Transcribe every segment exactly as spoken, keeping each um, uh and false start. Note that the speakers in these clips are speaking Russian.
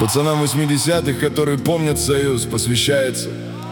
Пацанам восьмидесятых, которые помнят Союз, посвящается.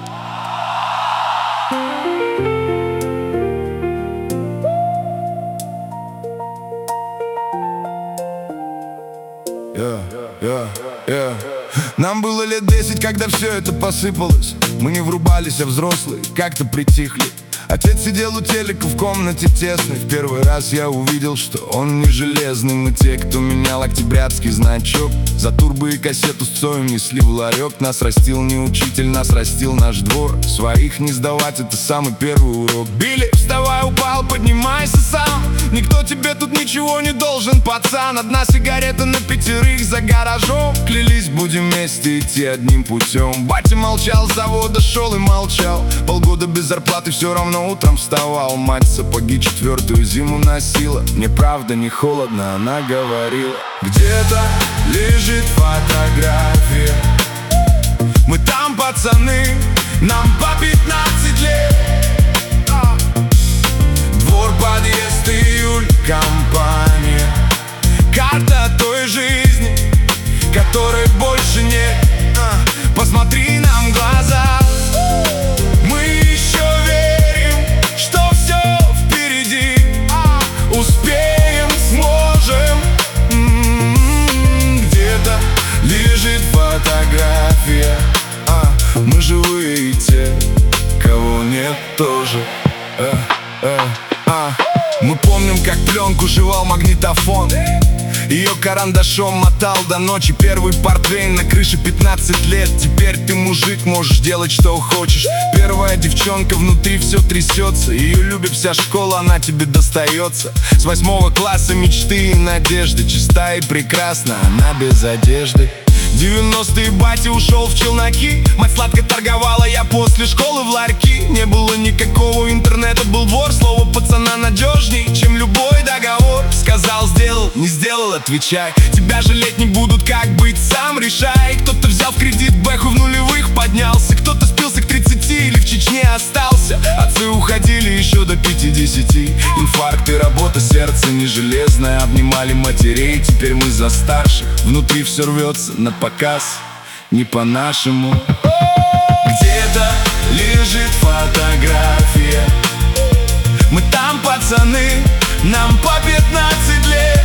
Yeah, yeah, yeah. Нам было лет десять, когда все это посыпалось. Мы не врубались, а взрослые как-то притихли. Отец сидел у телека в комнате тесной. В первый раз я увидел, что он не железный. Мы те, кто менял октябрятский значок. За турбо и кассету с Цоем несли в ларек. Нас растил не учитель, нас растил наш двор. Своих не сдавать — это самый первый урок. Билли, вставай, упал, поднимайся сам. Никто тебе тут ничего не должен, пацан. Одна сигарета на пятерых за гаражом. Клялись, будем вместе идти одним путем. Батя молчал, с завода шел и молчал. Полгода без зарплаты, все равно утром вставал. Мать сапоги четвертую зиму носила. Мне правда не холодно, она говорила. Где-то лежит фотография. Мы там, пацаны, нам по пятнадцать лет. Двор, подъезд, июль, компания. Карта той жизни, которой больше нет. Посмотри нам в глаза. Мы еще верим, что все впереди. Успеем, сможем. Где-то лежит фотография. Мы живые, и те, кого нет, тоже. Мы помним, как пленку жевал магнитофон. Ее карандашом мотал до ночи. Первый портвейн на крыше, пятнадцать лет. Теперь ты мужик, можешь делать что хочешь. Первая девчонка, внутри все трясется. Ее любит вся школа, она тебе достается. С восьмого класса мечты и надежды. Чиста и прекрасна, она без одежды. Девяностые батя ушел в челноки. Мать сладко торговала, я после школы в ларьки. Не было никакого интернета, был двор. Слово пацана надежней, чем любой договор. Сказал, сделал, не сделал, отвечай. Тебя жалеть не будут, как быть, сам решай. Кто-то взял в кредит бэху, в нулевых поднялся. Кто-то спился к тридцати или в Чечне остался. Отцы уходили еще до пятидесяти. Инфаркты, работа, сердце не железное. Обнимали матерей, теперь мы за старших. Внутри все рвется на показ, не по-нашему. Где-то лежит фотография. Мы там, пацаны, нам по пятнадцать лет.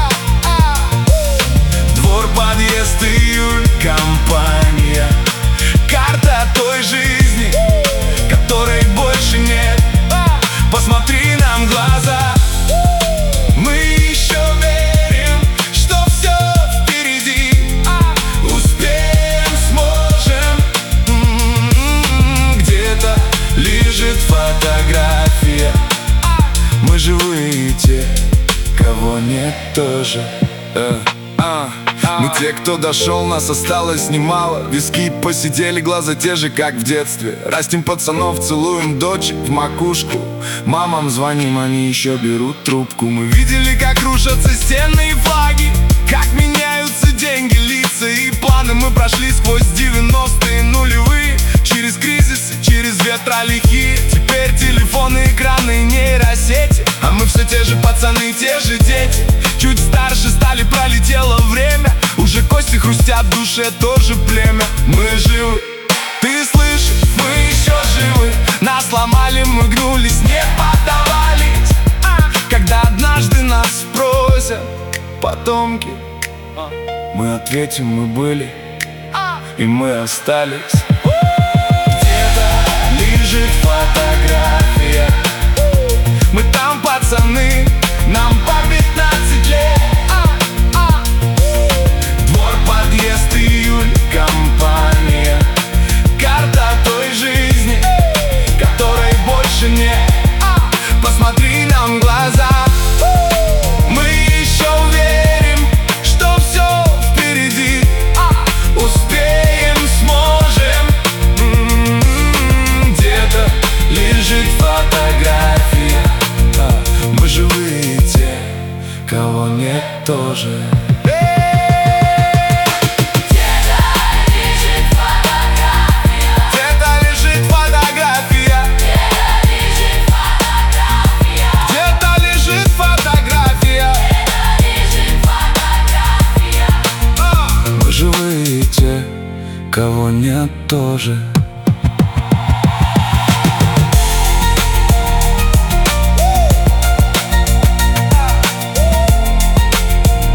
Двор, подъезд, июль, компания. Карта той жизни, которой больше нет. Посмотри нам в глаза. Мы еще верим, что все впереди. Успеем, сможем. Где-то лежит фотография. Мы живые, и те, кого нет, тоже. Мы те, кто дошел, нас осталось немало. Виски посидели, глаза те же, как в детстве. Растим пацанов, целуем дочек в макушку. Мамам звоним, они еще берут трубку. Мы видели, как рушатся стены и флаги, как меняются деньги, лица и планы. Мы прошли сквозь девяностые, нулевые, через кризисы, через ветра лихие. Теперь телефоны, экраны, нейросети. А мы все те же пацаны, те же дети. Чуть старше стали, пролетело время. Уже кости хрустят, в душе тоже племя. Мы живы, ты слышишь, мы еще живы. Нас сломали, мы гнулись, не поддавались. Когда однажды нас спросят потомки, мы ответим, мы были, и мы остались. Где-то лежит фотография. Мы там, пацаны, нам по пятнадцать лет. Двор, подъезд, июль, компания. Карта той жизни, которой больше нет. Посмотри нам в глаза. Мы еще верим, что все впереди. Успеем, сможем. Где-то лежит фотография. Мы живые, те, кого нет, тоже. Живые. кого нет тоже.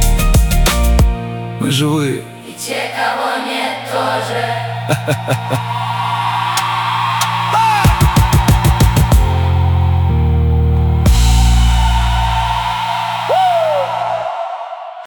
Мы живые, и те, кого нет тоже.